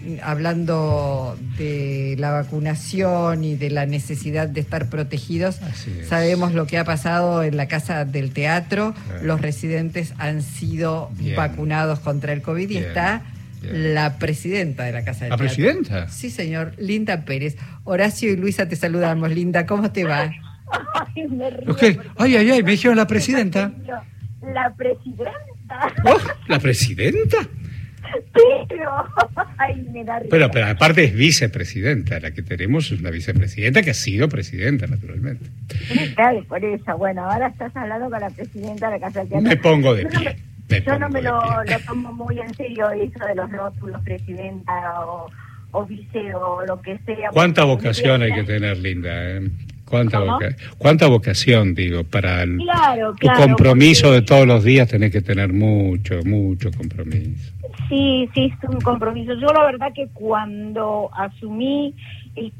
hablando de la vacunación y de la necesidad de estar protegidos. Sabemos lo que ha pasado en la Casa del Teatro. Los residentes han sido vacunados contra el COVID y está la presidenta de la Casa del Teatro. ¿La presidenta? Sí, señor, Linda Pérez. Horacio y Luisa, te saludamos. Linda, ¿cómo te va? Ay, me río. Ay, me dijeron la presidenta. ¿La presidenta? Oh, ¿la presidenta? Pero, ay, me da risa. Pero aparte es vicepresidenta, la que tenemos es una vicepresidenta que ha sido presidenta, naturalmente. Claro, por eso. Bueno, ahora estás hablando con la presidenta de la Casa del Teatro. Me pongo de pie. Yo no me lo tomo muy en serio eso de los rótulos, presidenta o vice o lo que sea. ¿Cuánta vocación hay que tener, Linda? ¿Cuánta vocación, digo, para el tu compromiso de todos los días? Tenés que tener mucho compromiso. Sí, es un compromiso. Yo la verdad que cuando asumí el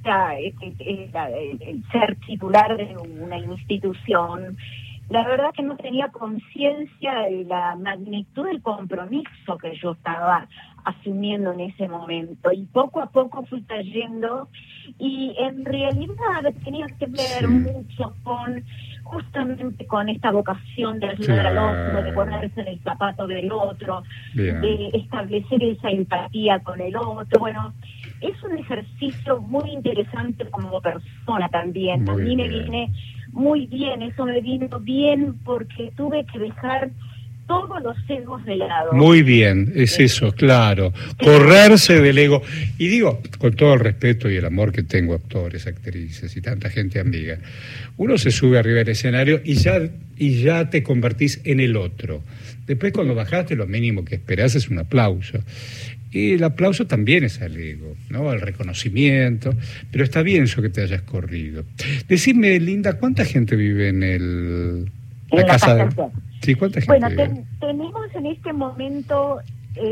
ser titular de una institución, la verdad que no tenía conciencia de la magnitud del compromiso que yo estaba asumiendo en ese momento, y poco a poco fui cayendo, y en realidad tenía que ver mucho justamente con esta vocación de ayudar al otro, de ponerse en el zapato del otro, de establecer esa empatía con el otro. Bueno, es un ejercicio muy interesante como persona también. A mí me viene muy bien, eso me vino bien porque tuve que dejar todos los egos de lado. Muy bien, es eso, claro. Correrse del ego. Y digo, con todo el respeto y el amor que tengo a actores, actrices y tanta gente amiga, uno se sube arriba del escenario y ya te convertís en el otro. Después cuando bajaste, lo mínimo que esperás es un aplauso. Y el aplauso también es al ego, ¿no? Al reconocimiento. Pero está bien eso que te hayas corrido. Decime, Linda, ¿cuánta gente vive en la casa de... Sí, ¿cuánta gente vive? Tenemos en este momento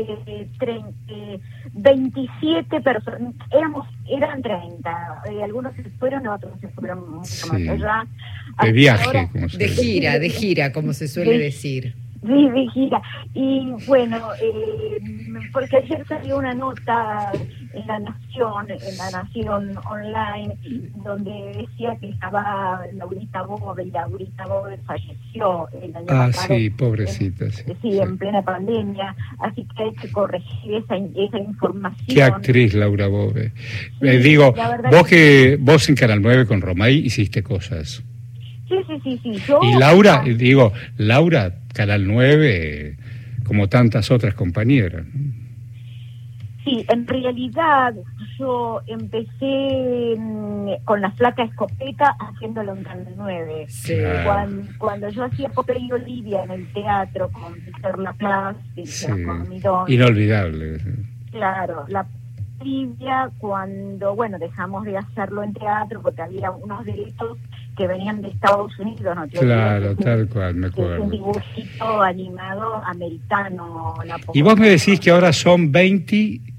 27 personas. Eran 30. Algunos se fueron, otros se fueron mucho más allá. De viaje, ahora, como se de gira, como se suele decir. Sí, de gira. Y bueno, porque ayer salió una nota en La Nación Online, donde decía que estaba Laurita Bove, y Laurita Bove falleció el año pasado. Sí, pobrecita. En plena pandemia, así que hay que corregir esa información. Qué actriz, Laura Bove. Digo, vos en Canal 9 con Romay hiciste cosas. Sí. Y Laura, Canal 9, como tantas otras compañeras. Sí, en realidad yo empecé con La Flaca Escopeta haciéndolo en Canal 9. Sí. Cuando yo hacía Popeye y Olivia en el teatro con Víctor Laplace, con Midón. Inolvidable. Claro, la Olivia, cuando dejamos de hacerlo en teatro porque había unos derechos que venían de Estados Unidos, ¿no? Claro, tal cual, me acuerdo. Es un dibujito animado americano. Y vos me decís que ahora son 27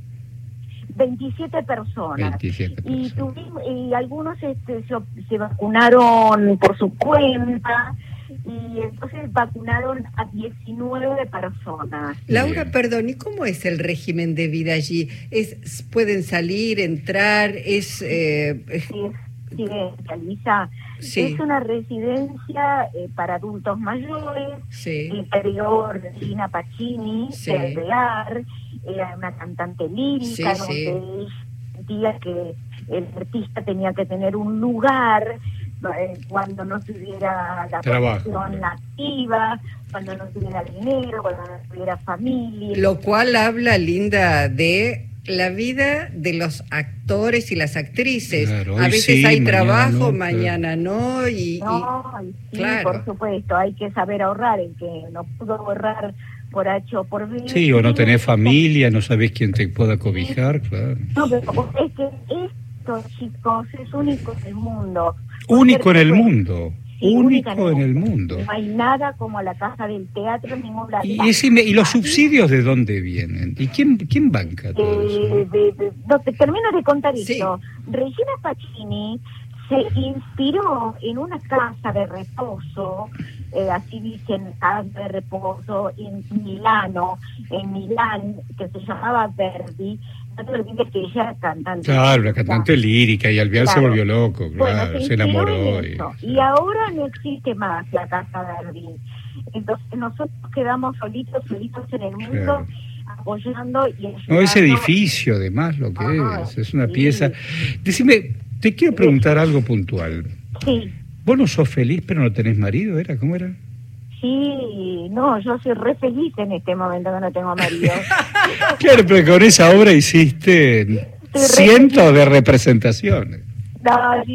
personas. Y algunos se vacunaron por su cuenta, y entonces vacunaron a 19 personas. Laura, perdón, ¿y cómo es el régimen de vida allí? ¿Pueden salir, entrar? Sí, Luisa. Sí. Es una residencia para adultos mayores, interior de Gina Pacini, del Real, era una cantante lírica, donde ella sentía que el artista tenía que tener un lugar cuando no tuviera la profesión activa, cuando no tuviera dinero, cuando no tuviera familia. Lo cual habla, Linda, de la vida de los actores y las actrices. Claro, a veces hay trabajo, mañana no. Por supuesto, hay que saber ahorrar. El que no pudo ahorrar por H o por B. Sí, o no tenés familia, no sabés quién te pueda cobijar, claro. No, pero es que esto, chicos, es único en el mundo. Único en el mundo. Único en el mundo. No hay nada como la Casa del Teatro en ningún lado. Y decime, ¿y los subsidios de dónde vienen? ¿Y quién banca todo eso? Te termino de contar esto. Regina Pacini se inspiró en una casa de reposo, así dicen, casa de reposo en Milán, que se llamaba Verdi, no te olvides que ella es cantante. Claro, una cantante lírica, y Alvear se volvió loco, claro, bueno, se enamoró. Y ahora no existe más la Casa Derby. Entonces nosotros quedamos solitos en el mundo, apoyando y ayudando. No, ese edificio, además, lo que es una pieza. Decime, te quiero preguntar algo puntual. Sí. ¿Vos no sos feliz, pero no tenés marido? ¿Cómo era? Sí, no, yo soy re feliz en este momento que no tengo marido. Claro, pero con esa obra hiciste cientos de representaciones. No,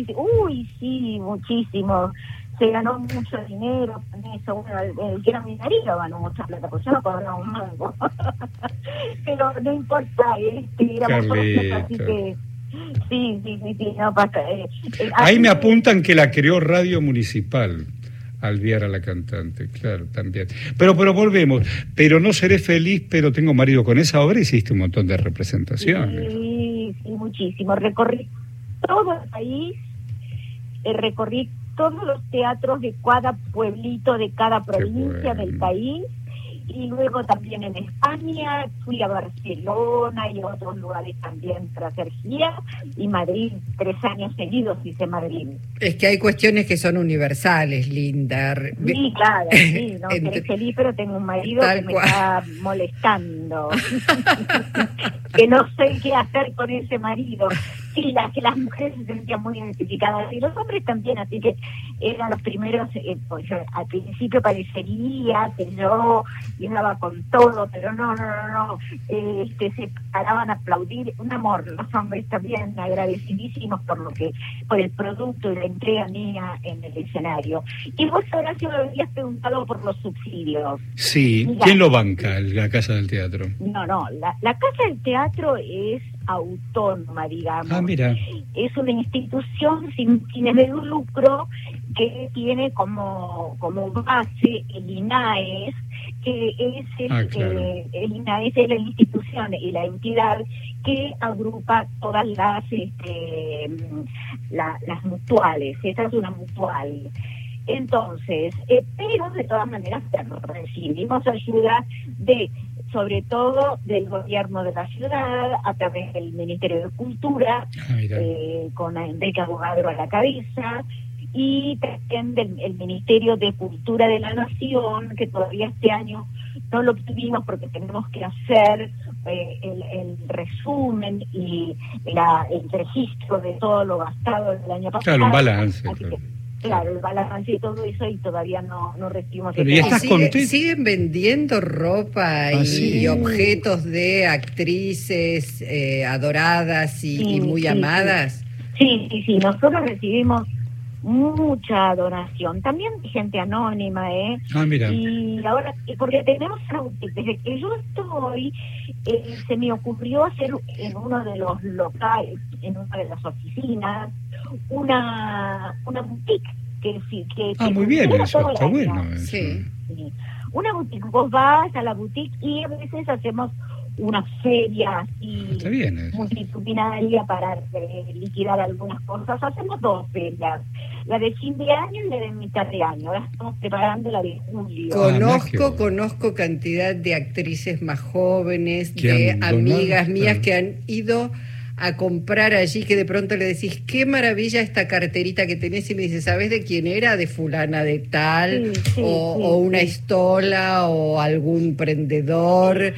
sí, muchísimo. Se ganó mucho dinero con eso. Bueno, el que era mi marido ganó mucha plata, porque yo no cobraba un mango. Pero no importa, éramos todos, así que... Sí, no pasa. Ahí me apuntan que la creó Radio Municipal, Alvear a la cantante, claro, también. Pero volvemos. Pero no seré feliz, pero tengo marido. Con esa obra hiciste un montón de representaciones. Sí, muchísimo. Recorrí todo el país, recorrí todos los teatros de cada pueblito, de cada provincia del país, y luego también en España, fui a Barcelona y a otros lugares también para hacer gira, y Madrid, 3 años seguidos hice Madrid. Es que hay cuestiones que son universales, Linda. Sí, claro, sí, no seré feliz, pero tengo un marido que me está molestando. Que no sé qué hacer con ese marido. Sí, que las mujeres se sentían muy identificadas, y los hombres también, así que eran los primeros, pues al principio parecería que yo llegaba con todo, pero no, se paraban a aplaudir, un amor, los hombres también agradecidísimos por el producto y la entrega mía en el escenario. Y vos, Horacio, me habías preguntado por los subsidios. Sí, mirá, ¿quién lo banca, la Casa del Teatro? No, la Casa del Teatro es autónoma, digamos. Mira. Es una institución sin fines de lucro que tiene como base el INAES, que es el INAES es la institución y la entidad que agrupa todas las mutuales. Esta es una mutual. Entonces, pero de todas maneras recibimos ayuda sobre todo del gobierno de la ciudad, a través del Ministerio de Cultura, con Enrique Abogadro a la cabeza, y también del Ministerio de Cultura de la Nación, que todavía este año no lo obtuvimos porque tenemos que hacer el resumen y el registro de todo lo gastado el año pasado. Claro, un balance. Claro, el balance y todo eso, y todavía no recibimos. Pero ¿y estás contento? ¿Siguen vendiendo ropa y objetos de actrices adoradas y muy amadas? Sí, nosotros recibimos mucha donación, también de gente anónima, mira. Y ahora, porque tenemos, desde que yo estoy, se me ocurrió hacer en uno de los locales, en una de las oficinas, una boutique que muy bien, eso está bueno. Sí. Una boutique, vos vas a la boutique y a veces hacemos una feria así multitudinaria para liquidar algunas cosas. Hacemos 2 ferias, la de fin de año y la de mitad de año. Ahora estamos preparando la de julio. Conozco cantidad de actrices más jóvenes, de amigas mías que han ido a comprar allí, que de pronto le decís, qué maravilla esta carterita que tenés, y me dice, ¿sabés de quién era? De fulana de tal, o una estola, o algún prendedor.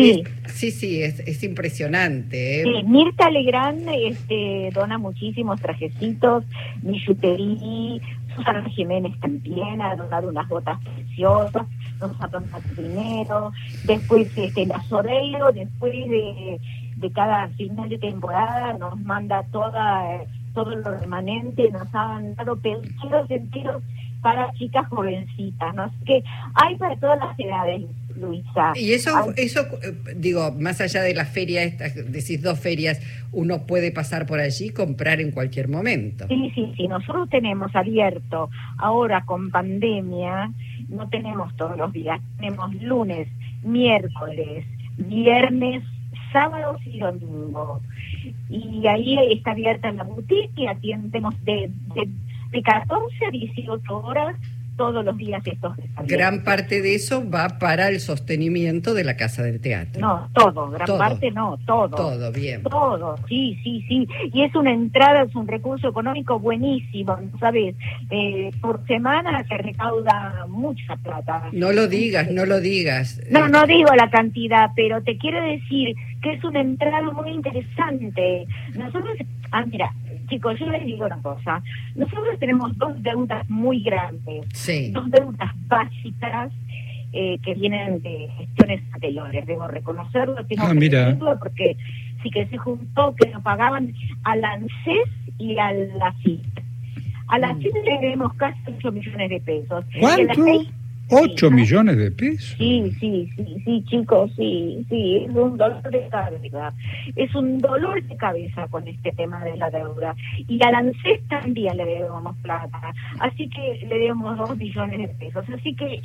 Es impresionante. Sí, Mirta Legrand dona muchísimos trajecitos, billutería. Susana Jiménez también ha donado unas botas preciosas, nos ha donado dinero. Después la Soreiro, después de cada final de temporada, nos manda todo lo remanente, nos han dado sentidos para chicas jovencitas, ¿no? Así que hay para todas las edades, Luisa. Y eso digo, más allá de la feria, decís 2 ferias, uno puede pasar por allí y comprar en cualquier momento. Sí, nosotros tenemos abierto, ahora con pandemia, no tenemos todos los días, tenemos lunes, miércoles, viernes, sábados y domingos. Y ahí está abierta la boutique y atendemos de 14 a 18 horas todos los días estos desayunos. Gran parte de eso va para el sostenimiento de la Casa del Teatro. No, todo, parte no, todo. Todo, bien. Todo, sí. Y es una entrada, es un recurso económico buenísimo, ¿sabes? Por semana se recauda mucha plata. No lo digas. No digo la cantidad, pero te quiero decir que es una entrada muy interesante. Nosotros, mira, chicos, yo les digo una cosa. Nosotros tenemos 2 deudas muy grandes. Sí. 2 deudas básicas que vienen de gestiones anteriores. Debo reconocerlo, tengo que decirlo, porque sí que se juntó que nos pagaban a la ANSES y a la CIT. A la CIT le debemos casi 8 millones de pesos. ¿Cuánto? ¿8 millones de pesos? Sí, chicos, sí, es un dolor de cabeza. Es un dolor de cabeza con este tema de la deuda. Y al ANSES también le debemos plata. Así que le debemos 2 millones de pesos. Así que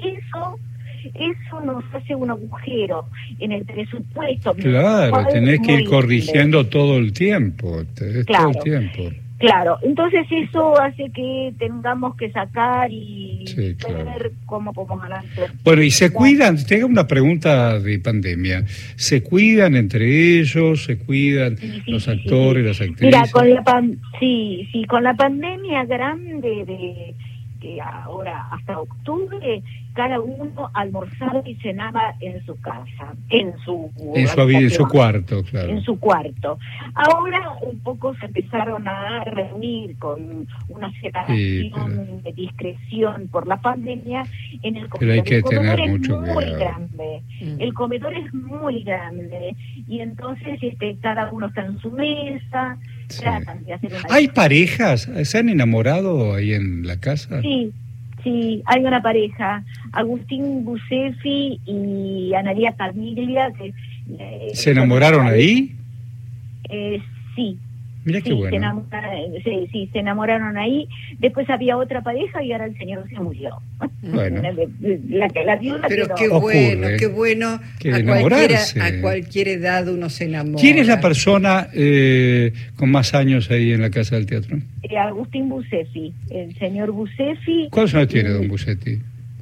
eso nos hace un agujero en el presupuesto. Claro, tenés que ir corrigiendo todo el tiempo. Todo el tiempo. Claro, entonces eso hace que tengamos que sacar y ver cómo podemos ganar. Bueno, y se cuidan, tengo una pregunta de pandemia, ¿se cuidan entre ellos? ¿Se cuidan los actores, las actrices? Mira, con la pandemia grande de que ahora hasta octubre cada uno almorzaba y cenaba en su casa, en su cuarto, claro. En su cuarto. Ahora un poco se empezaron a reunir con una separación de discreción por la pandemia en el comedor. Pero hay que el comedor tener mucho es muy cuidado. grande. El comedor es muy grande y entonces cada uno está en su mesa. Sí. Tratan de hacer una... ¿Hay parejas? ¿Se han enamorado ahí en la casa? Sí, hay una pareja, Agustín Bucefi y Analia Carmiglia. ¿Se enamoraron ahí? Sí. Mira qué bueno. Se enamoraron ahí. Después había otra pareja y ahora el señor se murió. Bueno. la viuda. Pero qué bueno que a cualquier edad uno se enamora. ¿Quién es la persona con más años ahí en la Casa del Teatro? Agustín Bucefi, el señor Bucefi. ¿Cuántos años tiene don Bucefi?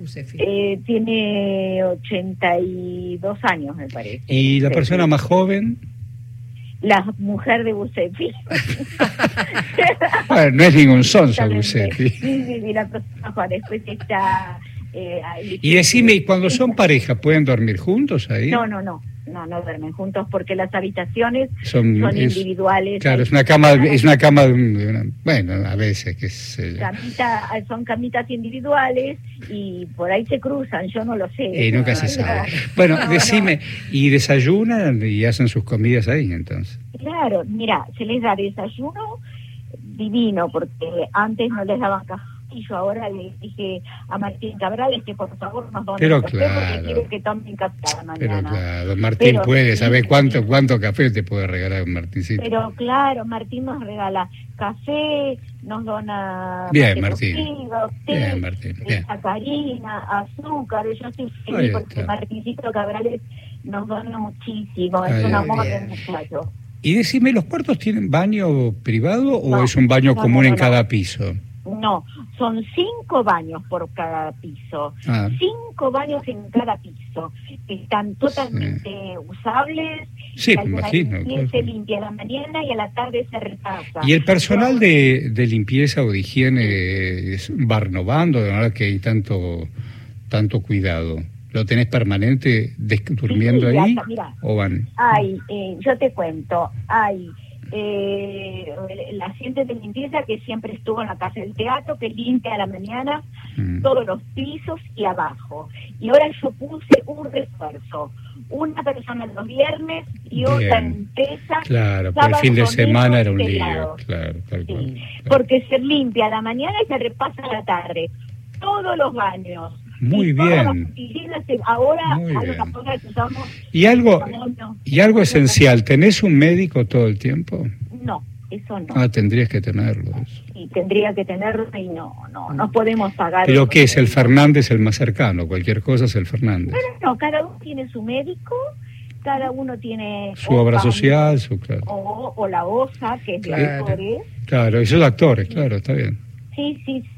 Tiene 82 años, me parece. ¿Y la persona más joven? La mujer de Bucefi. Bueno, no es ningún sonso Bucefi. Sí, la persona joven. Después está... y decime, cuando son pareja, ¿pueden dormir juntos ahí? No duermen juntos porque las habitaciones son individuales. Claro, es una cama de bueno, a veces que son camitas individuales y por ahí se cruzan, yo no lo sé. Y nunca se sabe. Bueno, decime, ¿y desayunan y hacen sus comidas ahí entonces? Claro, mira, se les da desayuno divino porque antes no les daban café. Y yo ahora le dije a Martín Cabrales que por favor nos donen café porque quiero que tomen café cada mañana. Pero claro, Martín puede, ¿sabés cuánto café te puede regalar un Martincito? Pero claro, Martín nos regala café, nos dona... Bien, Martín. Bien, Martín. Sacarina, azúcar, yo estoy feliz porque Martincito Cabrales nos dona muchísimo, es un amor de muchacho. Y decime, ¿los cuartos tienen baño privado o es un baño común en cada piso? No, son 5 baños por cada piso. 5 baños en cada piso. Están totalmente usables. Sí, me imagino. Se limpia a la mañana y a la tarde se repasa. ¿Y el personal de limpieza o de higiene va renovando, de verdad que hay tanto cuidado? ¿Lo tenés permanente durmiendo ahí? Mira, ¿o van? Yo te cuento, hay... la gente de limpieza que siempre estuvo en la Casa del Teatro, que limpia a la mañana todos los pisos y abajo. Y ahora yo puse un refuerzo, una persona los viernes y otra empresa. Claro, por el fin de semana era un lío. Claro. Porque se limpia a la mañana y se repasa a la tarde. Todos los baños. Muy bien. Ahora y algo esencial, ¿tenés un médico todo el tiempo? No, eso no. Tendrías que tenerlo. Sí, tendría que tenerlo y no podemos pagar. ¿Pero qué es? El Fernández el más cercano, cualquier cosa es el Fernández. No, cada uno tiene su médico, cada uno tiene su obra social, o la OSA, que es la actores. Claro, esos actores, claro, está bien. Sí,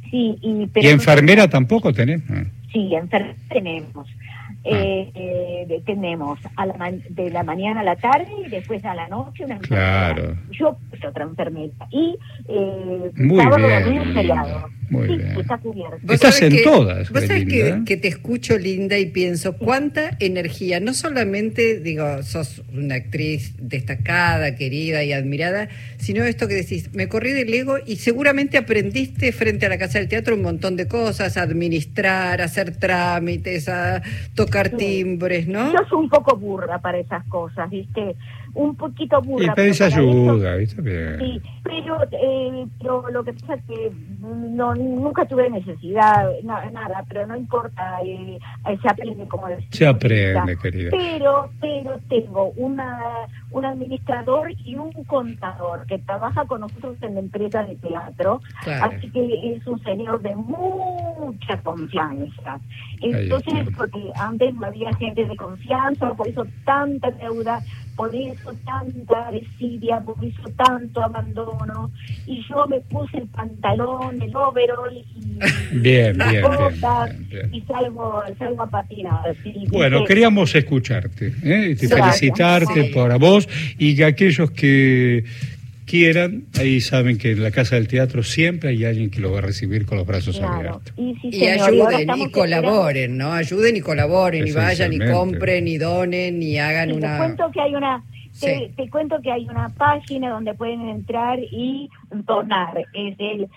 Sí, ¿Y enfermera tampoco tenés? Sí, enfermera tenemos. Tenemos de la mañana a la tarde y después a la noche una enfermera. Claro. Yo otra enfermera. Y muy sábado, bien, domingo, feriado. Muy sí, bien. Está cubierto. Estás en todas. Vos sabés Linda. que te escucho, Linda, y pienso cuánta energía, no solamente, digo, sos una actriz destacada, querida y admirada, sino esto que decís, me corrí del ego y seguramente aprendiste frente a la Casa del Teatro un montón de cosas, a administrar, a hacer trámites, a tocar timbres, ¿no? Yo soy un poco burra para esas cosas, ¿viste? Un poquito burra. Y pedís ayuda, ¿viste? Bien. Sí, pero lo que pasa es que nunca tuve necesidad, nada, pero no importa, se aprende, como decía. Se aprende, querida. Pero tengo un administrador y un contador que trabaja con nosotros en la empresa de teatro, claro. Así que es un señor de mucha confianza. Entonces, porque antes no había gente de confianza, por eso tanta deuda, por eso tanta desidia, por eso tanto abandono, y yo me puse el pantalón, el overall y bien, y salgo a patinar. ¿Sí? Bueno, queríamos escucharte, felicitarte para vos y que aquellos que quieran, ahí saben que en la Casa del Teatro siempre hay alguien que lo va a recibir con los brazos abiertos. Y ayuden y colaboren, ¿no? Ayuden y colaboren y vayan y compren y donen y hagan una... Te cuento que hay una página donde pueden entrar y donar. Es el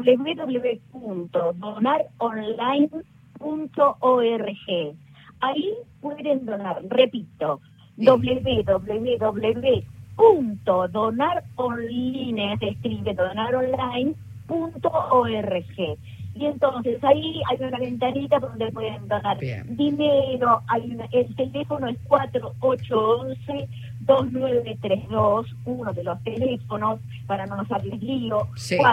www.donaronline.org. Ahí pueden donar, repito, www.donaronline, se escribe donaronline.org. Y entonces ahí hay una ventanita donde pueden donar dinero, el teléfono es 4811-2932, uno de los teléfonos, para no nos hacer lío,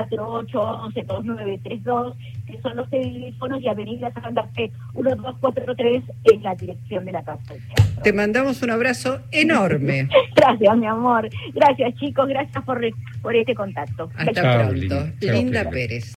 4811-2932, que son los teléfonos, y Avenida Santa Fe 1243 es la dirección de la Casa del Teatro. Te mandamos un abrazo enorme. Gracias, mi amor. Gracias, chicos. Gracias por este contacto. Hasta pronto. Linda Pérez.